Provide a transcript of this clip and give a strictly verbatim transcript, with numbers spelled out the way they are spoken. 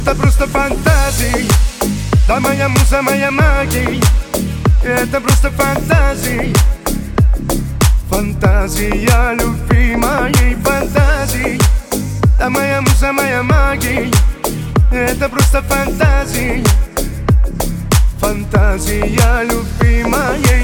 Это просто фантазии, да моя муза, моя магия. Это просто фантазии, фантазия любви моей фантазии. Да моя муза, моя магия. Это просто фантазии, фантазия любви моей.